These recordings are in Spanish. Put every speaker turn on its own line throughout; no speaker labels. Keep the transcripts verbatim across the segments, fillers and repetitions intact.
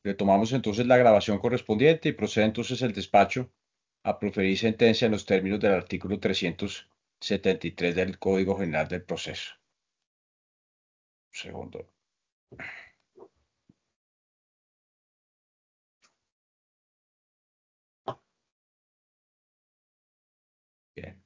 Retomamos entonces la grabación correspondiente y procede entonces el despacho a proferir sentencia en los términos del artículo trescientos setenta y tres del Código General del Proceso. Un segundo. Bien.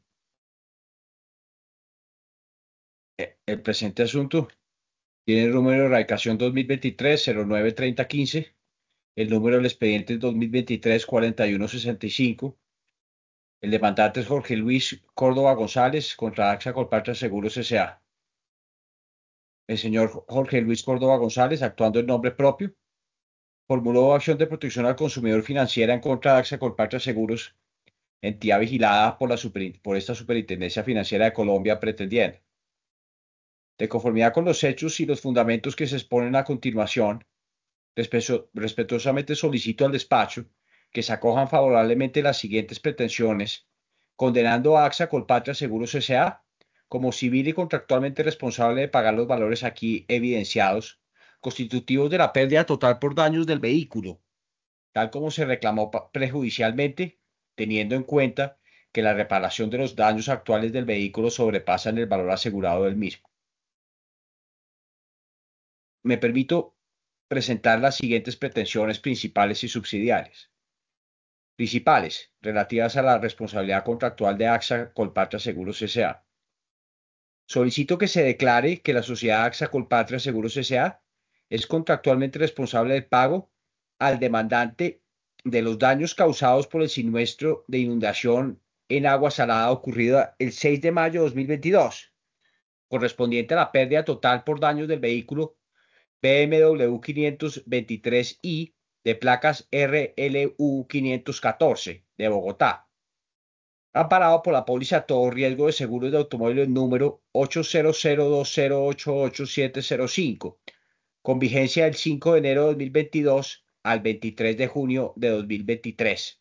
Eh, El presente asunto tiene el número de radicación dos mil veintitrés cero nueve treinta quince, el número del expediente es dos mil veintitrés cuarenta y uno sesenta y cinco. El demandante es Jorge Luis Córdoba González contra AXA Colpatria Seguros S A. El señor Jorge Luis Córdoba González, actuando en nombre propio, formuló acción de protección al consumidor financiera en contra de AXA Colpatria Seguros, entidad vigilada por, la super, por esta Superintendencia Financiera de Colombia, pretendiendo, de conformidad con los hechos y los fundamentos que se exponen a continuación, respeto, respetuosamente solicito al despacho que se acojan favorablemente las siguientes pretensiones, condenando a AXA Colpatria Seguros S A como civil y contractualmente responsable de pagar los valores aquí evidenciados, constitutivos de la pérdida total por daños del vehículo, tal como se reclamó prejudicialmente, teniendo en cuenta que la reparación de los daños actuales del vehículo sobrepasan el valor asegurado del mismo. Me permito presentar las siguientes pretensiones principales y subsidiarias. Principales, relativas a la responsabilidad contractual de AXA Colpatria Seguros S A. Solicito que se declare que la sociedad AXA Colpatria Seguros S A es contractualmente responsable del pago al demandante de los daños causados por el siniestro de inundación en agua salada ocurrida el seis de mayo de dos mil veintidós, correspondiente a la pérdida total por daños del vehículo B M W quinientos veintitrés i de placas R L U quinientos catorce de Bogotá, amparado por la póliza Todo Riesgo de Seguros de Automóviles número ocho cero cero dos cero ocho ocho siete cero cinco, con vigencia del cinco de enero de dos mil veintidós al veintitrés de junio de dos mil veintitrés.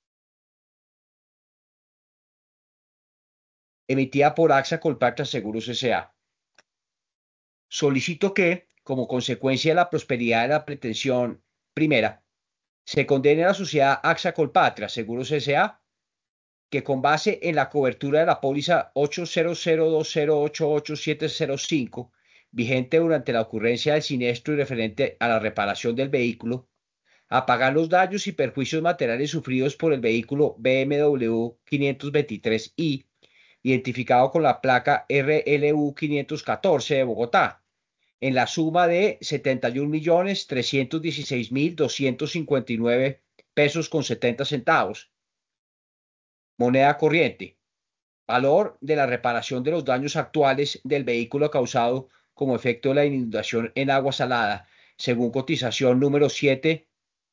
Emitida por AXA Colpatria Seguros S A. Solicito que, como consecuencia de la prosperidad de la pretensión primera, se condene a la sociedad AXA Colpatria Seguros S A que, con base en la cobertura de la póliza ocho cero cero dos cero ocho ocho siete cero cinco, vigente durante la ocurrencia del siniestro y referente a la reparación del vehículo, a pagar los daños y perjuicios materiales sufridos por el vehículo B M W quinientos veintitrés i, identificado con la placa R L U quinientos catorce de Bogotá, en la suma de setenta y un millones trescientos dieciséis mil doscientos cincuenta y nueve pesos con setenta centavos, moneda corriente, valor de la reparación de los daños actuales del vehículo causado como efecto de la inundación en agua salada, según cotización número siete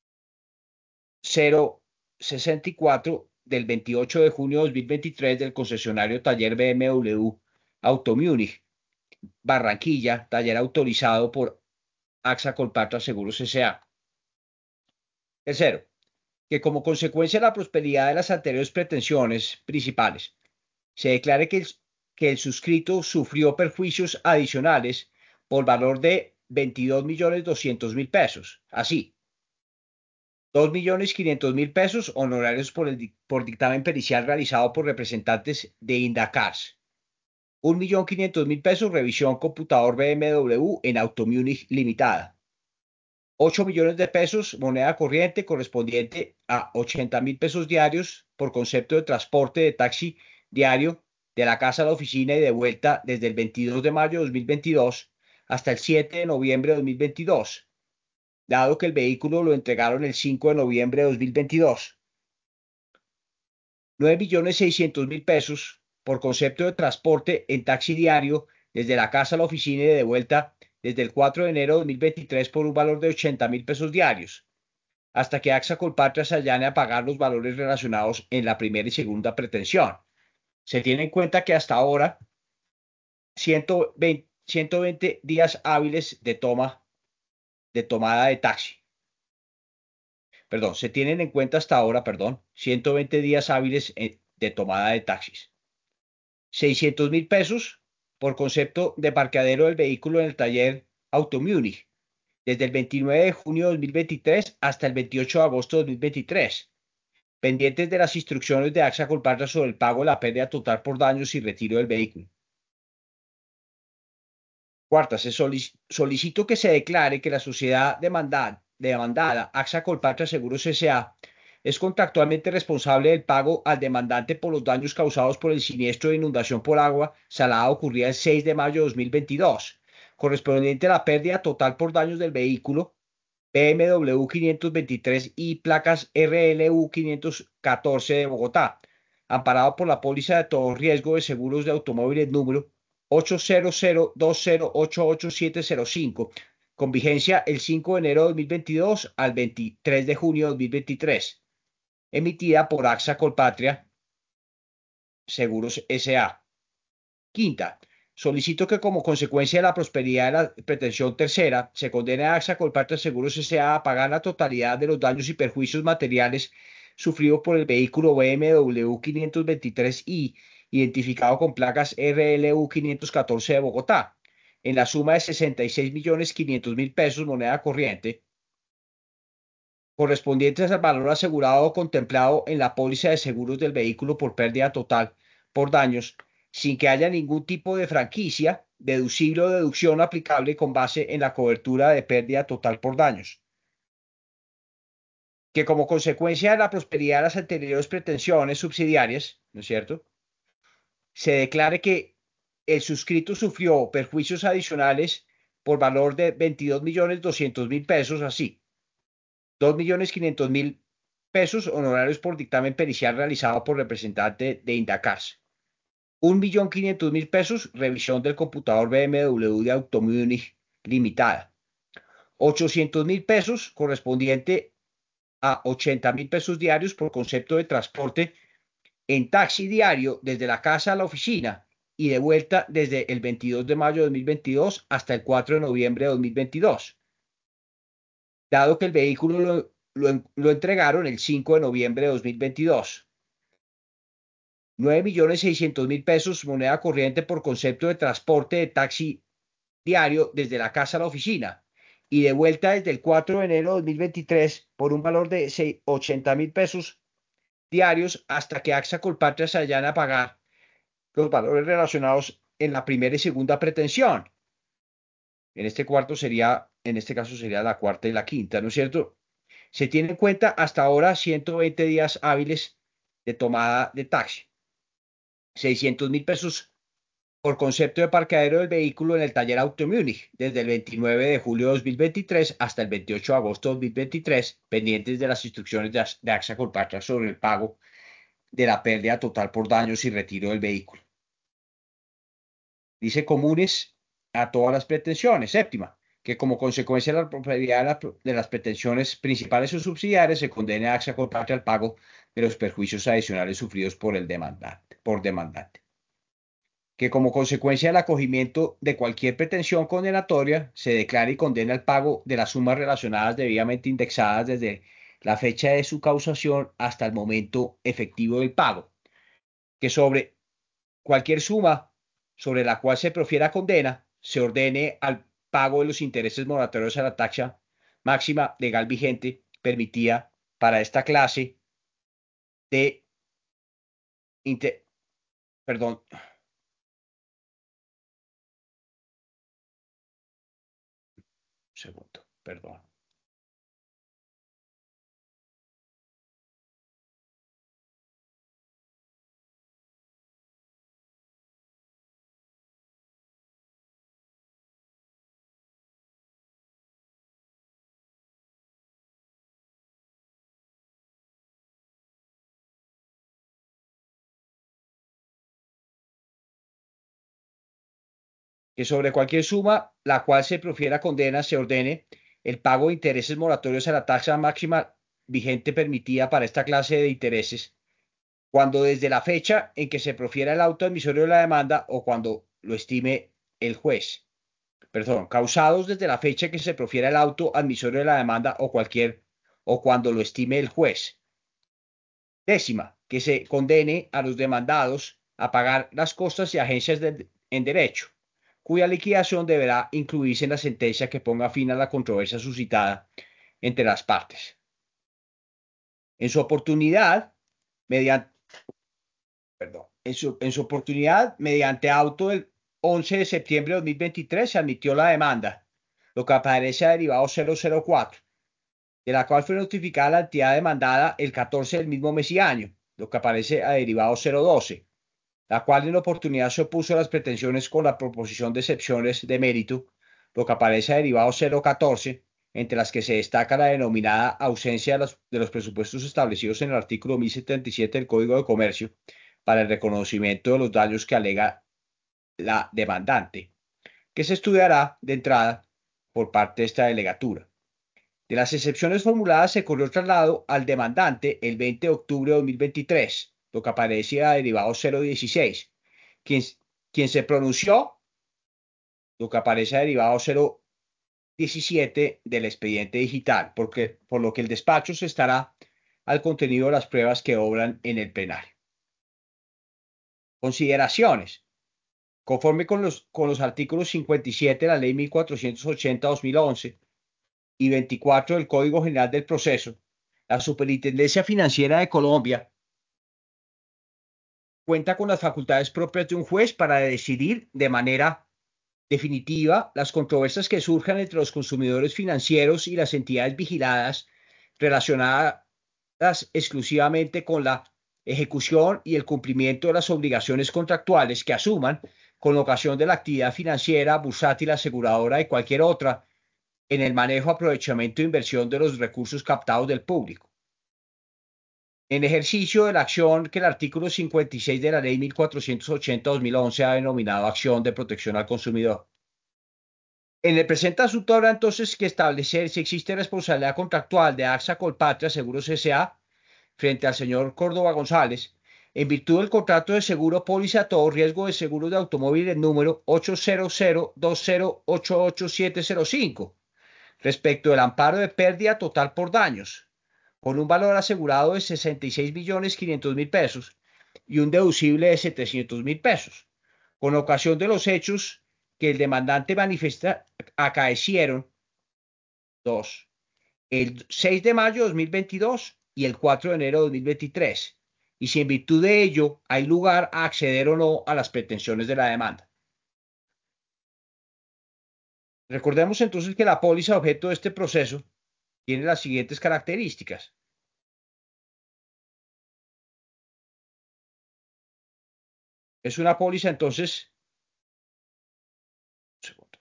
cero sesenta y cuatro del veintiocho de junio de dos mil veintitrés del concesionario Taller B M W Auto Múnich, Barranquilla, taller autorizado por AXA Colpatria Seguros S A. Tercero, que como consecuencia de la prosperidad de las anteriores pretensiones principales, se declare que el, que el suscrito sufrió perjuicios adicionales por valor de veintidós millones doscientos mil pesos. Así, dos millones quinientos mil pesos honorarios por, el, por dictamen pericial realizado por representantes de Indacars. un millón quinientos mil pesos revisión computador B M W en Automunich Limitada. ocho millones de pesos moneda corriente correspondiente a ochenta mil pesos diarios por concepto de transporte de taxi diario de la casa a la oficina y de vuelta desde el veintidós de mayo de dos mil veintidós hasta el siete de noviembre de dos mil veintidós, dado que el vehículo lo entregaron el cinco de noviembre de dos mil veintidós. nueve millones seiscientos mil pesos por concepto de transporte en taxi diario desde la casa a la oficina y de vuelta desde el cuatro de enero de dos mil veintitrés por un valor de ochenta mil pesos diarios, hasta que AXA Colpatria se allane a pagar los valores relacionados en la primera y segunda pretensión. Se tiene en cuenta que hasta ahora ciento veinte, ciento veinte días hábiles de toma de tomada de taxi. Perdón, se tienen en cuenta hasta ahora, perdón, ciento veinte días hábiles de tomada de taxis. seiscientos mil pesos por concepto de parqueadero del vehículo en el taller Auto Múnich, desde el veintinueve de junio de dos mil veintitrés hasta el veintiocho de agosto de dos mil veintitrés, pendientes de las instrucciones de AXA Colpatria sobre el pago de la pérdida total por daños y retiro del vehículo. Cuarta, se solic- solicito que se declare que la sociedad demandada, demandada AXA Colpatria Seguros S A es contractualmente responsable del pago al demandante por los daños causados por el siniestro de inundación por agua salada ocurrida el seis de mayo de dos mil veintidós, correspondiente a la pérdida total por daños del vehículo B M W quinientos veintitrés y placas R L U quinientos catorce de Bogotá, amparado por la póliza de todo riesgo de seguros de automóviles número ocho cero cero dos cero ocho ocho siete cero cinco, con vigencia el cinco de enero de dos mil veintidós al veintitrés de junio de dos mil veintitrés, emitida por AXA Colpatria Seguros S A. Quinta, solicito que como consecuencia de la prosperidad de la pretensión tercera, se condene a AXA Colpatria Seguros S A a pagar la totalidad de los daños y perjuicios materiales sufridos por el vehículo B M W quinientos veintitrés i, identificado con placas R L U quinientos catorce de Bogotá, en la suma de sesenta y seis millones quinientos mil pesos moneda corriente, correspondientes al valor asegurado contemplado en la póliza de seguros del vehículo por pérdida total por daños, sin que haya ningún tipo de franquicia, deducible o deducción aplicable con base en la cobertura de pérdida total por daños. Que como consecuencia de la prosperidad de las anteriores pretensiones subsidiarias, ¿no es cierto?, se declare que el suscrito sufrió perjuicios adicionales por valor de veintidós millones doscientos mil pesos, así, dos millones quinientos mil pesos honorarios por dictamen pericial realizado por representante de Indacars, un millón quinientos mil pesos revisión del computador B M W de Automunich Limitada, ochocientos mil pesos correspondiente a ochenta mil pesos diarios por concepto de transporte en taxi diario desde la casa a la oficina y de vuelta desde el veintidós de mayo de dos mil veintidós hasta el cuatro de noviembre de dos mil veintidós, dado que el vehículo lo, lo, lo entregaron el cinco de noviembre de dos mil veintidós. nueve millones seiscientos mil pesos moneda corriente por concepto de transporte de taxi diario desde la casa a la oficina y de vuelta desde el cuatro de enero de dos mil veintitrés por un valor de ochenta mil pesos diarios hasta que AXA Colpatria se hayan a pagar los valores relacionados en la primera y segunda pretensión. En este cuarto sería, en este caso sería la cuarta y la quinta, ¿no es cierto? Se tiene en cuenta hasta ahora ciento veinte días hábiles de tomada de taxi, seiscientos mil pesos por concepto de parqueadero del vehículo en el taller Auto Múnich, desde el veintinueve de julio de dos mil veintitrés hasta el veintiocho de agosto de dos mil veintitrés, pendientes de las instrucciones de, de AXA Colpatria sobre el pago de la pérdida total por daños y retiro del vehículo. Dice comunes a todas las pretensiones. Séptima, que como consecuencia de la propiedad de, la, de las pretensiones principales o subsidiarias se condene a AXA Colpatria al pago de los perjuicios adicionales sufridos por el demandante, por demandante. Que como consecuencia del acogimiento de cualquier pretensión condenatoria se declare y condena el pago de las sumas relacionadas debidamente indexadas desde la fecha de su causación hasta el momento efectivo del pago. Que sobre cualquier suma sobre la cual se profiera condena, se ordene al pago de los intereses moratorios a la taxa máxima legal vigente permitida para esta clase de, inter, perdón, un segundo, perdón. Que sobre cualquier suma la cual se profiera condena se ordene el pago de intereses moratorios a la tasa máxima vigente permitida para esta clase de intereses, cuando desde la fecha en que se profiera el auto admisorio de la demanda o cuando lo estime el juez. Perdón, causados desde la fecha en que se profiera el auto admisorio de la demanda o cualquier o cuando lo estime el juez. Décima, que se condene a los demandados a pagar las costas y agencias de, en derecho cuya liquidación deberá incluirse en la sentencia que ponga fin a la controversia suscitada entre las partes. En su oportunidad, mediante, perdón, en su, en su oportunidad, mediante auto del once de septiembre de dos mil veintitrés, se admitió la demanda, lo que aparece a derivado cero cero cuatro, de la cual fue notificada la entidad demandada el catorce del mismo mes y año, lo que aparece a derivado cero doce, la cual en la oportunidad se opuso a las pretensiones con la proposición de excepciones de mérito, lo que aparece a derivado cero catorce, entre las que se destaca la denominada ausencia de los, de los presupuestos establecidos en el artículo mil setenta y siete del Código de Comercio para el reconocimiento de los daños que alega la demandante, que se estudiará de entrada por parte de esta delegatura. De las excepciones formuladas se corrió traslado al demandante el veinte de octubre de dos mil veintitrés, lo que aparecía a derivado cero dieciséis, quien, quien se pronunció, lo que aparece a derivado cero diecisiete del expediente digital, porque, por lo que el despacho se estará al contenido de las pruebas que obran en el plenario. Consideraciones. Conforme con los, con los artículos cincuenta y siete de la Ley mil cuatrocientos ochenta de dos mil once y veinticuatro del Código General del Proceso, la Superintendencia Financiera de Colombia cuenta con las facultades propias de un juez para decidir de manera definitiva las controversias que surjan entre los consumidores financieros y las entidades vigiladas relacionadas exclusivamente con la ejecución y el cumplimiento de las obligaciones contractuales que asuman con ocasión de la actividad financiera, bursátil, aseguradora y cualquier otra en el manejo, aprovechamiento e inversión de los recursos captados del público. En ejercicio de la acción que el artículo cincuenta y seis de la Ley mil cuatrocientos ochenta de dos mil once ha denominado acción de protección al consumidor. En el presente asunto habrá entonces que establecer si existe responsabilidad contractual de AXA Colpatria Seguros S A frente al señor Córdoba González, en virtud del contrato de seguro póliza a todo riesgo de seguros de automóviles número ocho cero cero dos cero ocho ocho siete cero cinco, respecto del amparo de pérdida total por daños, con un valor asegurado de sesenta y seis millones quinientos mil pesos y un deducible de setecientos mil pesos, con ocasión de los hechos que el demandante manifiesta acaecieron dos, el seis de mayo de dos mil veintidós y el cuatro de enero de dos mil veintitrés, y si en virtud de ello hay lugar a acceder o no a las pretensiones de la demanda. Recordemos entonces que la póliza objeto de este proceso tiene las siguientes características. Es una póliza entonces, un segundo,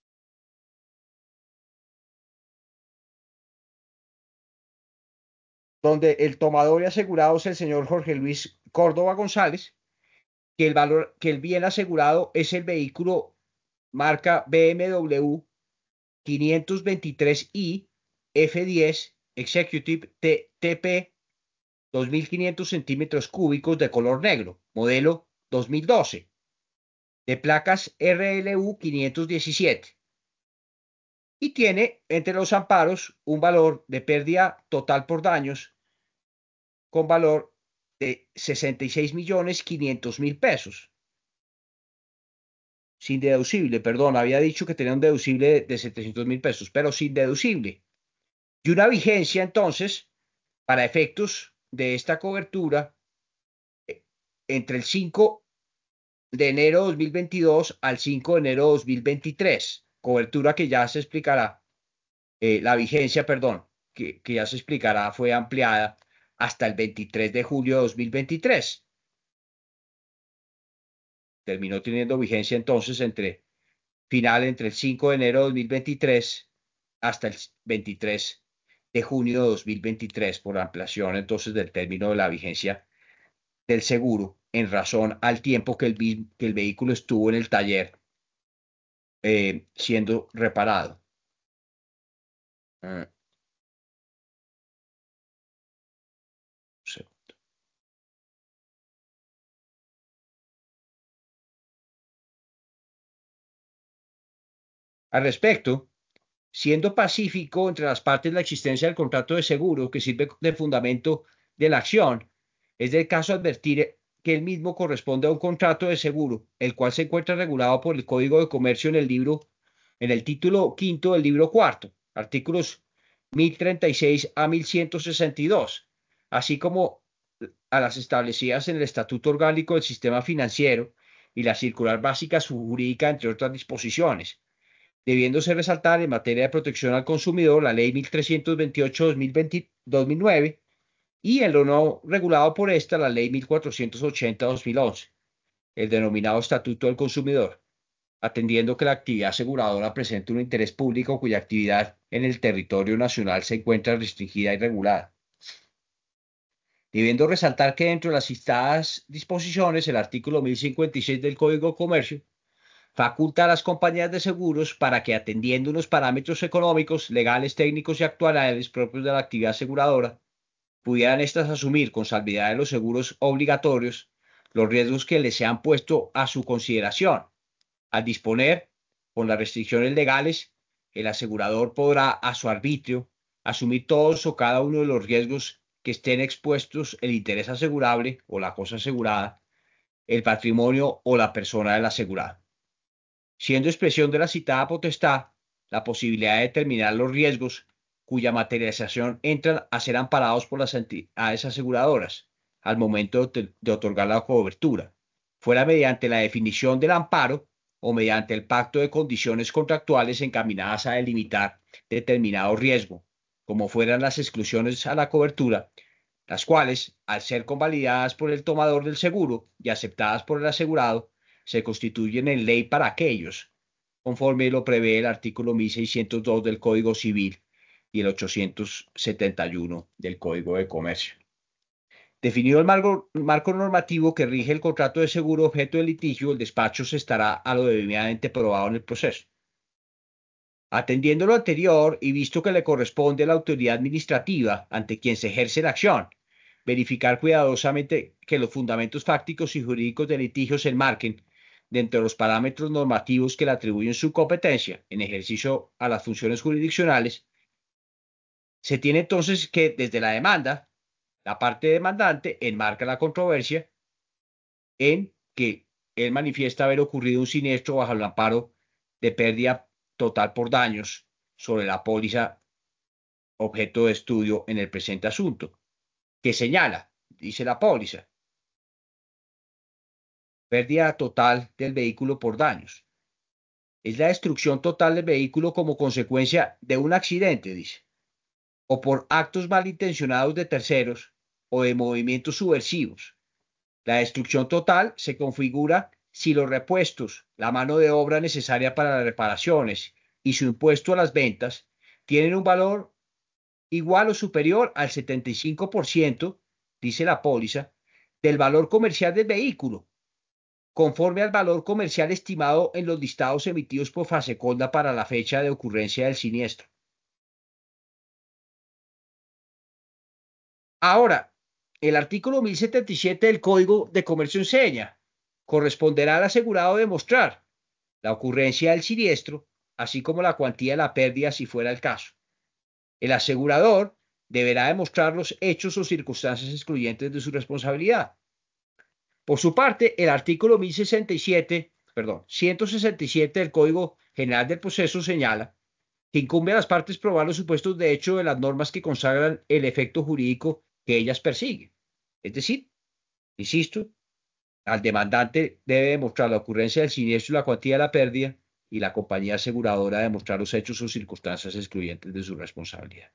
donde el tomador y asegurado es el señor Jorge Luis Córdoba González, que el valor, que el bien asegurado es el vehículo marca B M W quinientos veintitrés i F diez Executive T P dos mil quinientos centímetros cúbicos de color negro, modelo dos mil doce, de placas R L U quinientos diecisiete, y tiene entre los amparos un valor de pérdida total por daños con valor de sesenta y seis millones quinientos mil pesos. Sin deducible, perdón, había dicho que tenía un deducible de setecientos mil pesos, pero sin deducible. Y una vigencia entonces, para efectos de esta cobertura, entre el cinco de enero de dos mil veintidós al cinco de enero de dos mil veintitrés, cobertura que ya se explicará, eh, la vigencia, perdón, que, que ya se explicará, fue ampliada hasta el veintitrés de julio de dos mil veintitrés. Terminó teniendo vigencia entonces entre final entre el cinco de enero de dos mil veintitrés hasta el veintitrés de junio de dos mil veintitrés, por ampliación entonces del término de la vigencia del seguro en razón al tiempo que el, que el vehículo estuvo en el taller eh, siendo reparado. Uh, Al respecto, siendo pacífico entre las partes la existencia del contrato de seguro que sirve de fundamento de la acción, es del caso advertir que el mismo corresponde a un contrato de seguro, el cual se encuentra regulado por el Código de Comercio en el libro, en el título quinto del libro cuarto, artículos mil treinta y seis a mil ciento sesenta y dos, así como a las establecidas en el Estatuto Orgánico del Sistema Financiero y la Circular Básica Jurídica, entre otras disposiciones, debiéndose resaltar en materia de protección al consumidor la Ley mil trescientos veintiocho de dos mil nueve y en lo no regulado por esta la Ley mil cuatrocientos ochenta de dos mil once, el denominado Estatuto del Consumidor, atendiendo que la actividad aseguradora presenta un interés público cuya actividad en el territorio nacional se encuentra restringida y regulada. Debiendo resaltar que dentro de las citadas disposiciones, el artículo mil cincuenta y seis del Código de Comercio faculta a las compañías de seguros para que, atendiendo unos parámetros económicos, legales, técnicos y actuariales propios de la actividad aseguradora, pudieran éstas asumir con salvedad de los seguros obligatorios los riesgos que les sean puestos a su consideración. Al disponer, con las restricciones legales, el asegurador podrá, a su arbitrio, asumir todos o cada uno de los riesgos que estén expuestos el interés asegurable o la cosa asegurada, el patrimonio o la persona del asegurado, siendo expresión de la citada potestad la posibilidad de determinar los riesgos cuya materialización entran a ser amparados por las entidades aseguradoras al momento de, de otorgar la cobertura, fuera mediante la definición del amparo o mediante el pacto de condiciones contractuales encaminadas a delimitar determinado riesgo, como fueran las exclusiones a la cobertura, las cuales, al ser convalidadas por el tomador del seguro y aceptadas por el asegurado, se constituyen en ley para aquellos, conforme lo prevé el artículo mil seiscientos dos del Código Civil y el ochocientos setenta y uno del Código de Comercio. Definido el marco, marco normativo que rige el contrato de seguro objeto del litigio, el despacho se estará a lo debidamente probado en el proceso. Atendiendo lo anterior y visto que le corresponde a la autoridad administrativa ante quien se ejerce la acción, verificar cuidadosamente que los fundamentos fácticos y jurídicos del litigio se enmarquen dentro de los parámetros normativos que le atribuyen su competencia en ejercicio a las funciones jurisdiccionales, se tiene entonces que desde la demanda, la parte demandante enmarca la controversia en que él manifiesta haber ocurrido un siniestro bajo el amparo de pérdida total por daños sobre la póliza objeto de estudio en el presente asunto, que señala, dice la póliza, pérdida total del vehículo por daños. Es la destrucción total del vehículo como consecuencia de un accidente, dice, o por actos malintencionados de terceros o de movimientos subversivos. La destrucción total se configura si los repuestos, la mano de obra necesaria para las reparaciones y su impuesto a las ventas tienen un valor igual o superior al setenta y cinco por ciento, dice la póliza, del valor comercial del vehículo, conforme al valor comercial estimado en los listados emitidos por Faseconda para la fecha de ocurrencia del siniestro. Ahora, el artículo mil setenta y siete del Código de Comercio enseña, corresponderá al asegurado demostrar la ocurrencia del siniestro, así como la cuantía de la pérdida si fuera el caso. El asegurador deberá demostrar los hechos o circunstancias excluyentes de su responsabilidad. Por su parte, el artículo mil sesenta y siete, perdón, ciento sesenta y siete del Código General del Proceso señala que incumbe a las partes probar los supuestos de hecho de las normas que consagran el efecto jurídico que ellas persiguen. Es decir, insisto, al demandante debe demostrar la ocurrencia del siniestro y la cuantía de la pérdida, y la compañía aseguradora demostrar los hechos o circunstancias excluyentes de su responsabilidad.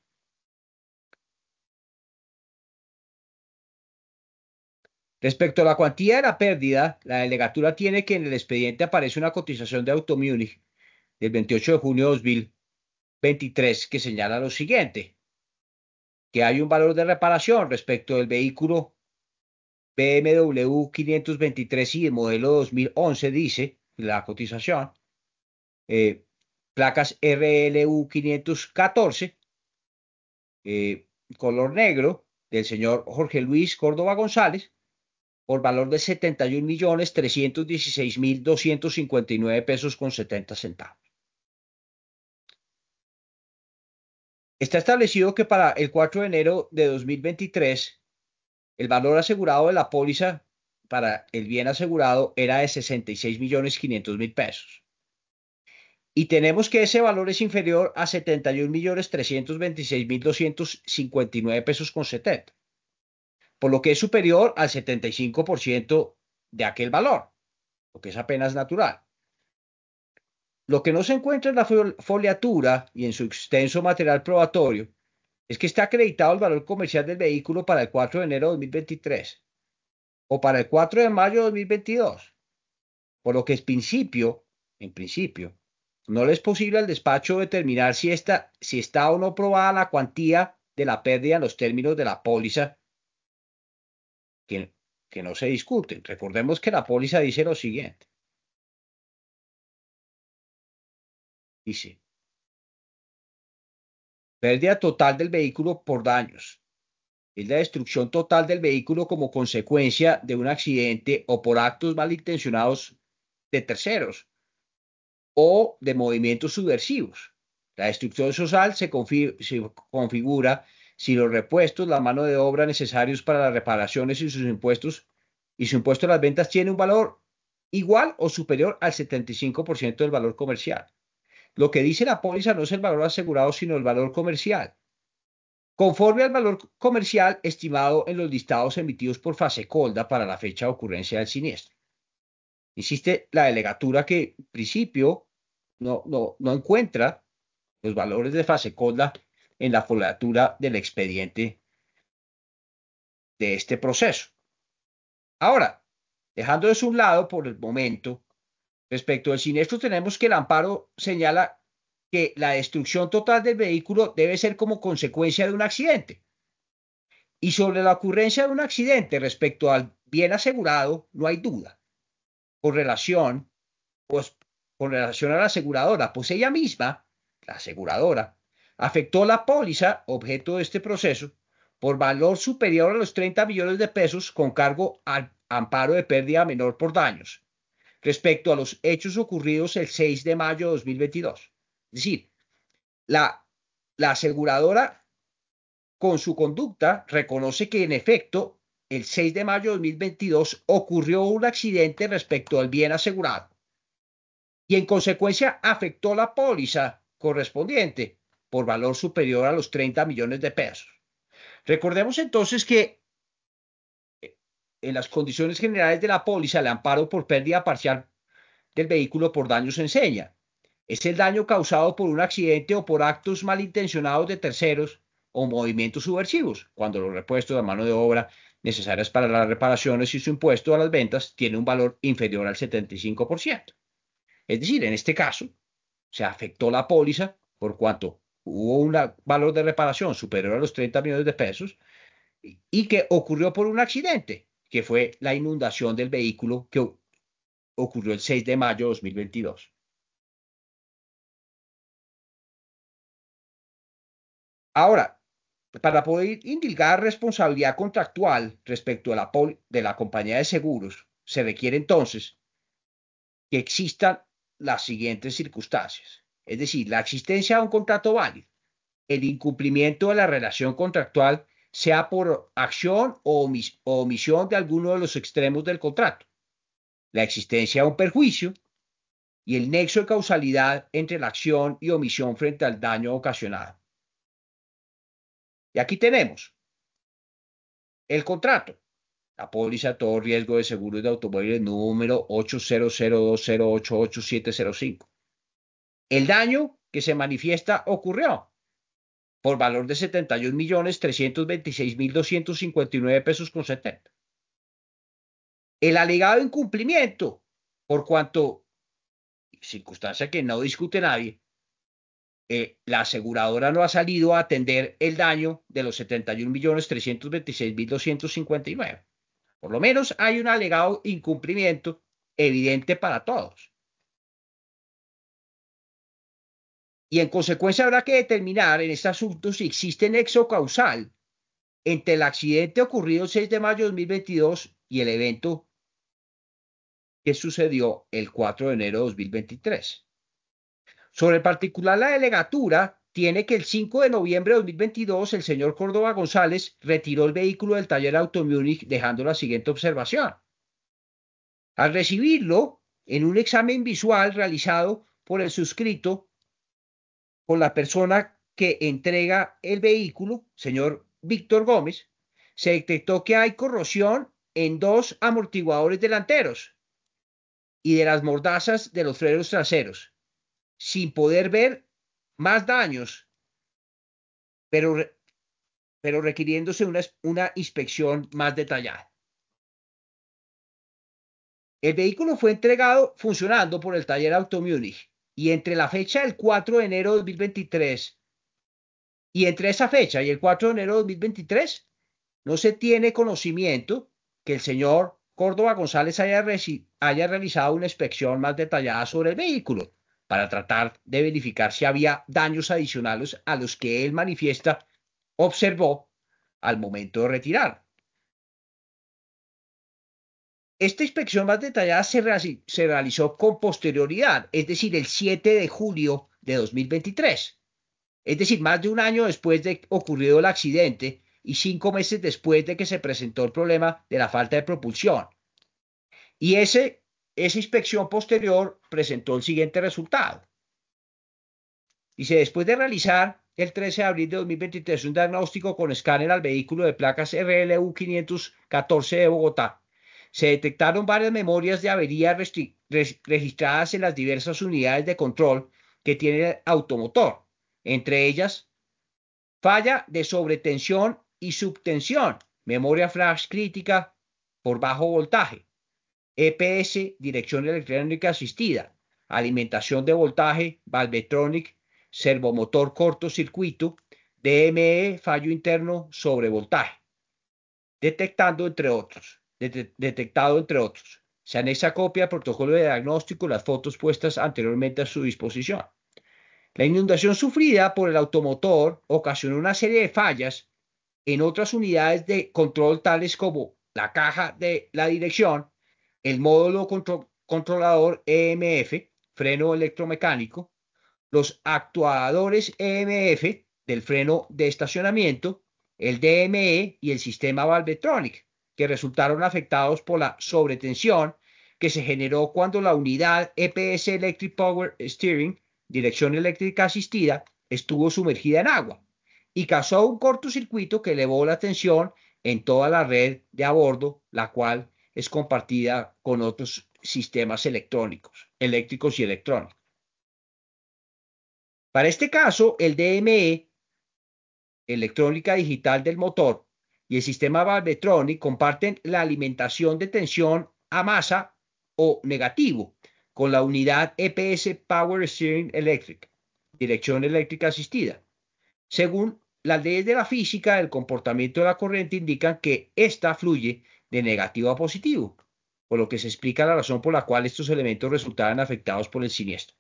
Respecto a la cuantía de la pérdida, la delegatura tiene que en el expediente aparece una cotización de Automúnich del veintiocho de junio de dos mil veintitrés que señala lo siguiente, que hay un valor de reparación respecto del vehículo B M W quinientos veintitrés i de modelo dos mil once, dice la cotización, eh, placas R L U quinientos catorce, eh, color negro, del señor Jorge Luis Córdoba González, por valor de setenta y un millones trescientos dieciséis mil doscientos cincuenta y nueve pesos con setenta centavos. Está establecido que para el cuatro de enero de dos mil veintitrés, el valor asegurado de la póliza para el bien asegurado era de sesenta y seis millones quinientos mil pesos. Y tenemos que ese valor es inferior a setenta y un millones trescientos veintiséis mil doscientos cincuenta y nueve pesos con setenta, por lo que es superior al setenta y cinco por ciento de aquel valor, lo que es apenas natural. Lo que no se encuentra en la foliatura y en su extenso material probatorio es que está acreditado el valor comercial del vehículo para el cuatro de enero de dos mil veintitrés o para el cuatro de mayo de dos mil veintidós, por lo que en principio, en principio, no le es posible al despacho determinar si está, si está o no probada la cuantía de la pérdida en los términos de la póliza, que, que no se discuten. Recordemos que la póliza dice lo siguiente. Dice, pérdida total del vehículo por daños. Es la destrucción total del vehículo como consecuencia de un accidente o por actos malintencionados de terceros o de movimientos subversivos. La destrucción social se, confi se configura si los repuestos, la mano de obra necesarios para las reparaciones y sus impuestos y su impuesto a las ventas tiene un valor igual o superior al setenta y cinco por ciento del valor comercial. Lo que dice la póliza no es el valor asegurado, sino el valor comercial, conforme al valor comercial estimado en los listados emitidos por Fasecolda para la fecha de ocurrencia del siniestro. Insiste la delegatura que, en principio, no, no, no encuentra los valores de Fasecolda en la foliatura del expediente de este proceso. Ahora, dejando eso a un lado por el momento, respecto al siniestro, tenemos que el amparo señala que la destrucción total del vehículo debe ser como consecuencia de un accidente. Y sobre la ocurrencia de un accidente respecto al bien asegurado, no hay duda. Con relación, pues, con relación a la aseguradora, pues ella misma, la aseguradora, afectó la póliza, objeto de este proceso, por valor superior a los treinta millones de pesos con cargo al amparo de pérdida menor por daños, respecto a los hechos ocurridos el seis de mayo de dos mil veintidós. Es decir, la, la aseguradora con su conducta reconoce que en efecto el seis de mayo de dos mil veintidós ocurrió un accidente respecto al bien asegurado y en consecuencia afectó la póliza correspondiente por valor superior a los treinta millones de pesos. Recordemos entonces que en las condiciones generales de la póliza, el amparo por pérdida parcial del vehículo por daños enseña. Es el daño causado por un accidente o por actos malintencionados de terceros o movimientos subversivos, cuando los repuestos de mano de obra necesarias para las reparaciones y su impuesto a las ventas tiene un valor inferior al setenta y cinco por ciento. Es decir, en este caso, se afectó la póliza por cuanto hubo un valor de reparación superior a los treinta millones de pesos y que ocurrió por un accidente, que fue la inundación del vehículo que ocurrió el seis de mayo de dos mil veintidós. Ahora, para poder indicar responsabilidad contractual respecto de la, de la compañía de seguros, se requiere entonces que existan las siguientes circunstancias. Es decir, la existencia de un contrato válido, el incumplimiento de la relación contractual, sea por acción o, omis o omisión de alguno de los extremos del contrato, la existencia de un perjuicio y el nexo de causalidad entre la acción y omisión frente al daño ocasionado. Y aquí tenemos el contrato, la póliza todo riesgo de seguros de automóviles número ocho cero cero dos cero ocho ocho siete cero cinco. El daño que se manifiesta ocurrió por valor de setenta y un millones trescientos veintiséis mil doscientos cincuenta y nueve pesos con setenta. El alegado incumplimiento, por cuanto, circunstancia que no discute nadie, eh, la aseguradora no ha salido a atender el daño de los setenta y un millones trescientos veintiséis mil doscientos cincuenta y nueve. Por lo menos hay un alegado incumplimiento evidente para todos. Y en consecuencia habrá que determinar en este asunto si existe nexo causal entre el accidente ocurrido el seis de mayo de dos mil veintidós y el evento que sucedió el cuatro de enero de dos mil veintitrés. Sobre el particular, la delegatura tiene que el cinco de noviembre de dos mil veintidós el señor Córdoba González retiró el vehículo del taller Auto Múnich dejando la siguiente observación.
Al recibirlo, en un examen visual realizado por el suscrito, por la persona que entrega el vehículo, señor Víctor Gómez, se detectó que hay corrosión en dos amortiguadores delanteros y de las mordazas de los frenos traseros, sin poder ver más daños, pero, pero requiriéndose una, una inspección más detallada. El vehículo fue entregado funcionando por el taller Auto Múnich y entre la fecha del cuatro de enero de dos mil veintitrés y entre esa fecha y el cuatro de enero de dos mil veintitrés no se tiene conocimiento que el señor Córdoba González haya, haya realizado una inspección más detallada sobre el vehículo para tratar de verificar si había daños adicionales a los que él manifiesta observó al momento de retirar. Esta inspección más detallada se, se realizó con posterioridad, es decir, el siete de julio de dos mil veintitrés, es decir, más de un año después de ocurrido el accidente y cinco meses después de que se presentó el problema de la falta de propulsión. Y ese, esa inspección posterior presentó el siguiente resultado. Dice, después de realizar el trece de abril de dos mil veintitrés un diagnóstico con escáner al vehículo de placas R L U quinientos catorce de Bogotá, se detectaron varias memorias de avería registradas en las diversas unidades de control que tiene el automotor, entre ellas falla de sobretensión y subtensión, memoria flash crítica por bajo voltaje, E P S, dirección electrónica asistida, alimentación de voltaje, Valvetronic, servomotor cortocircuito, D M E, fallo interno sobre voltaje, detectando entre otros, det detectado entre otros. Se anexa copia del protocolo de diagnóstico, las fotos puestas anteriormente a su disposición. La inundación sufrida por el automotor ocasionó una serie de fallas en otras unidades de control tales como la caja de la dirección, el módulo contro controlador E M F, freno electromecánico, los actuadores E M F del freno de estacionamiento, el D M E y el sistema Valvetronic, que resultaron afectados por la sobretensión que se generó cuando la unidad E P S Electric Power Steering, dirección eléctrica asistida, estuvo sumergida en agua y causó un cortocircuito que elevó la tensión en toda la red de a bordo, la cual es compartida con otros sistemas electrónicos, eléctricos y electrónicos. Para este caso, el D M E, electrónica digital del motor, y el sistema Valvetronic comparten la alimentación de tensión a masa o negativo con la unidad E P S Power Steering Electric, dirección eléctrica asistida. Según las leyes de la física, el comportamiento de la corriente indican que ésta fluye de negativo a positivo, por lo que se explica la razón por la cual estos elementos resultaban afectados por el siniestro.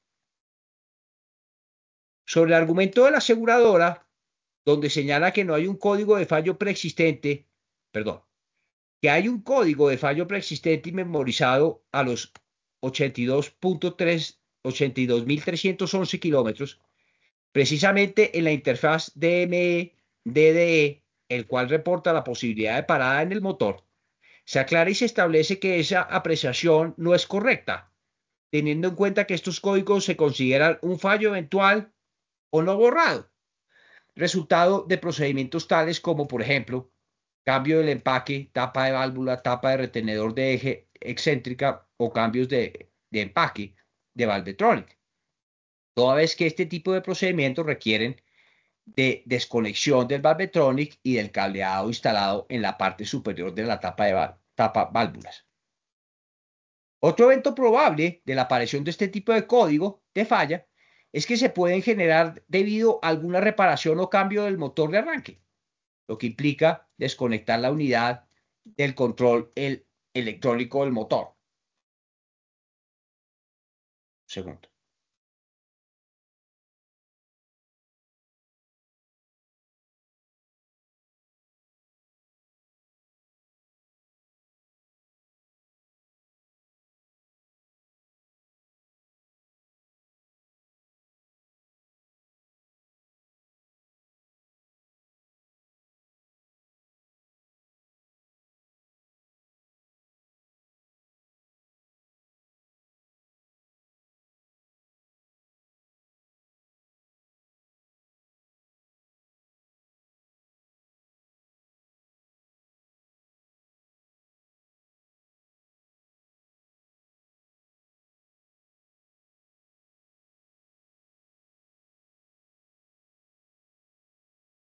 Sobre el argumento de la aseguradora, donde señala que no hay un código de fallo preexistente, perdón, que hay un código de fallo preexistente y memorizado a los ochenta y dos mil trescientos once kilómetros, precisamente en la interfaz D M E-D D E, el cual reporta la posibilidad de parada en el motor, se aclara y se establece que esa apreciación no es correcta, teniendo en cuenta que estos códigos se consideran un fallo eventual o no borrado, resultado de procedimientos tales como, por ejemplo, cambio del empaque, tapa de válvula, tapa de retenedor de eje excéntrica o cambios de, de empaque de Valvetronic, toda vez que este tipo de procedimientos requieren de desconexión del Valvetronic y del cableado instalado en la parte superior de la tapa de tapa válvulas. Otro evento probable de la aparición de este tipo de código de falla es que se pueden generar debido a alguna reparación o cambio del motor de arranque, lo que implica desconectar la unidad del control el electrónico del motor. Segundo.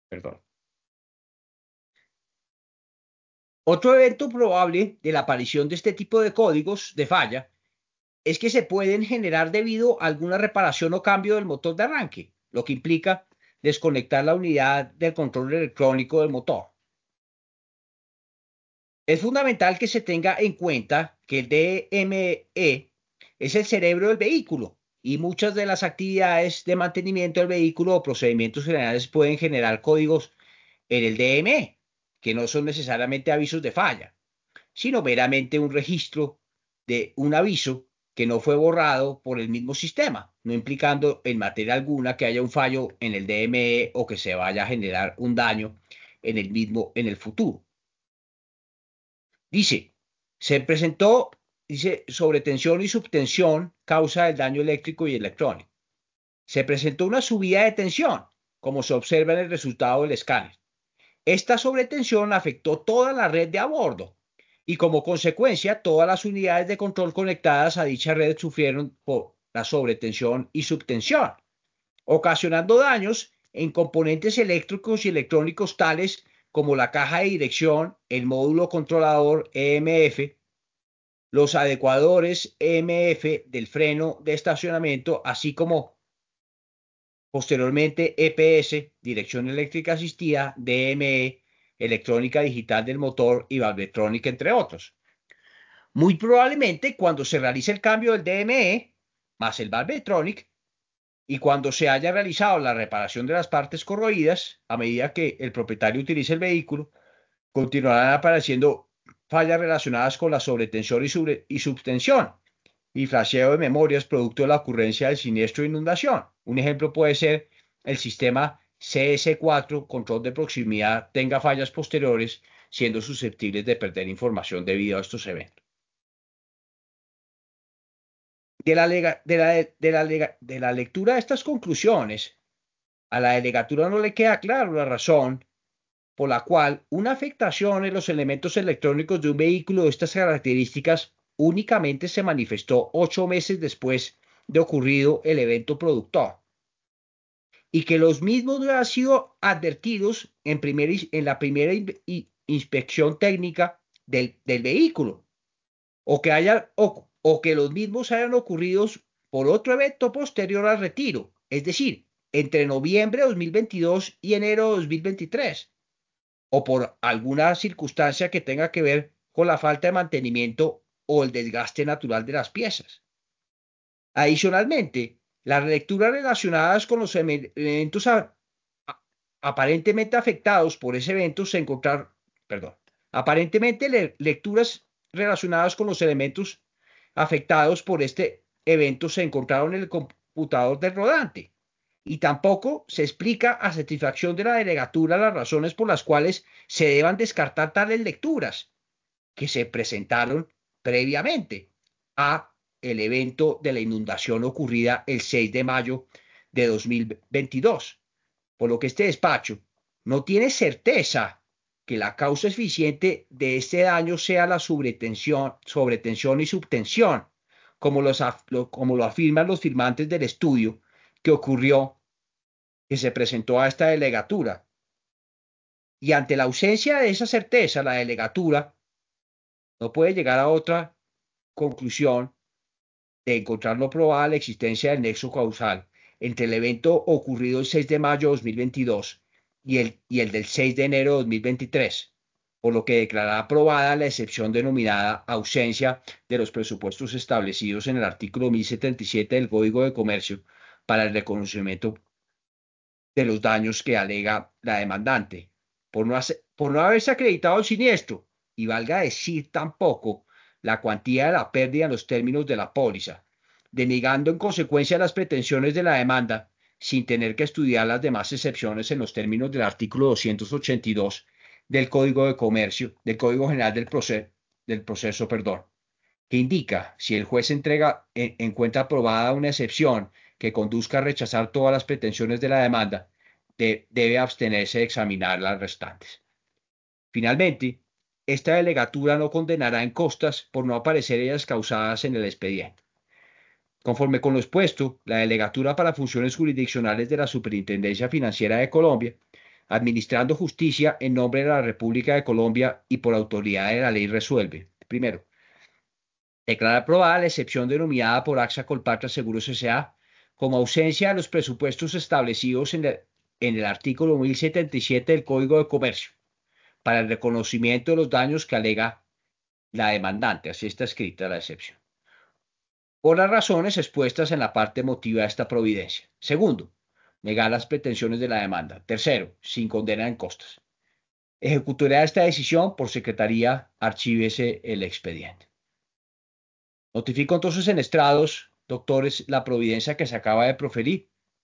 Perdón. Otro evento probable de la aparición de este tipo de códigos de falla es que se pueden generar debido a alguna reparación o cambio del motor de arranque, lo que implica desconectar la unidad del control electrónico del motor. Es fundamental que se tenga en cuenta que el D M E es el cerebro del vehículo y muchas de las actividades de mantenimiento del vehículo o procedimientos generales pueden generar códigos en el D M E, que no son necesariamente avisos de falla, sino meramente un registro de un aviso que no fue borrado por el mismo sistema, no implicando en materia alguna que haya un fallo en el D M E o que se vaya a generar un daño en el mismo en el futuro. Dice, se presentó, dice, sobretensión y subtensión causa el daño eléctrico y electrónico. Se presentó una subida de tensión, como se observa en el resultado del escáner. Esta sobretensión afectó toda la red de a bordo y como consecuencia todas las unidades de control conectadas a dicha red sufrieron por la sobretensión y subtensión, ocasionando daños en componentes eléctricos y electrónicos tales como la caja de dirección, el módulo controlador E M F, los adecuadores E M F del freno de estacionamiento, así como posteriormente E P S, dirección eléctrica asistida, D M E, electrónica digital del motor y valvetrónica, entre otros. Muy probablemente cuando se realice el cambio del D M E más el valvetronic y cuando se haya realizado la reparación de las partes corroídas, a medida que el propietario utilice el vehículo, continuarán apareciendo fallas relacionadas con la sobretensión y, sobre, y subtensión y flasheo de memorias producto de la ocurrencia del siniestro de inundación. Un ejemplo puede ser el sistema C S cuatro, control de proximidad, tenga fallas posteriores, siendo susceptibles de perder información debido a estos eventos. De la, lega, de, la, de, la lega, de la lectura de estas conclusiones, a la delegatura no le queda claro la razón por la cual una afectación en los elementos electrónicos de un vehículo de estas características únicamente se manifestó ocho meses después de ocurrido el evento productor y que los mismos no han sido advertidos en, primer, en la primera in, inspección técnica del, del vehículo o que, haya, o, o que los mismos hayan ocurrido por otro evento posterior al retiro, es decir, entre noviembre de dos mil veintidós y enero de dos mil veintitrés, o por alguna circunstancia que tenga que ver con la falta de mantenimiento o el desgaste natural de las piezas. Adicionalmente, las lecturas relacionadas con los eventos a, a, aparentemente afectados por ese evento se encontraron, perdón, aparentemente le, lecturas relacionadas con los elementos afectados por este evento se encontraron en el computador del rodante y tampoco se explica a satisfacción de la delegatura las razones por las cuales se deban descartar tales lecturas que se presentaron previamente a el evento de la inundación ocurrida el seis de mayo de dos mil veintidós, por lo que este despacho no tiene certeza que la causa eficiente de este daño sea la sobretensión, sobretensión y subtensión, como, los, como lo afirman los firmantes del estudio que ocurrió, que se presentó a esta delegatura. Y ante la ausencia de esa certeza, la delegatura no puede llegar a otra conclusión de encontrar no probada la existencia del nexo causal entre el evento ocurrido el seis de mayo de dos mil veintidós y el, y el del seis de enero de dos mil veintitrés, por lo que declarará aprobada la excepción denominada ausencia de los presupuestos establecidos en el artículo mil setenta y siete del Código de Comercio para el reconocimiento de los daños que alega la demandante, por no, hacer, por no haberse acreditado el siniestro, y valga decir tampoco la cuantía de la pérdida en los términos de la póliza, denegando en consecuencia las pretensiones de la demanda, sin tener que estudiar las demás excepciones en los términos del artículo doscientos ochenta y dos del Código de Comercio, del Código General del Proceso, del proceso, perdón, que indica si el juez entrega en, en cuenta aprobada una excepción que conduzca a rechazar todas las pretensiones de la demanda, de, debe abstenerse de examinar las restantes. Finalmente, esta delegatura no condenará en costas por no aparecer ellas causadas en el expediente. Conforme con lo expuesto, la delegatura para funciones jurisdiccionales de la Superintendencia Financiera de Colombia administrando justicia en nombre de la República de Colombia y por autoridad de la ley resuelve. Primero, declara aprobada la excepción denominada por AXA Colpatria Seguros S A como ausencia de los presupuestos establecidos en el, en el artículo mil setenta y siete del Código de Comercio para el reconocimiento de los daños que alega la demandante. Así está escrita la excepción, por las razones expuestas en la parte emotiva de esta providencia. Segundo, negar las pretensiones de la demanda. Tercero, sin condena en costas. Ejecutará esta decisión por secretaría, archívese el expediente. Notifico entonces en estrados, doctores, la providencia que se acaba de proferir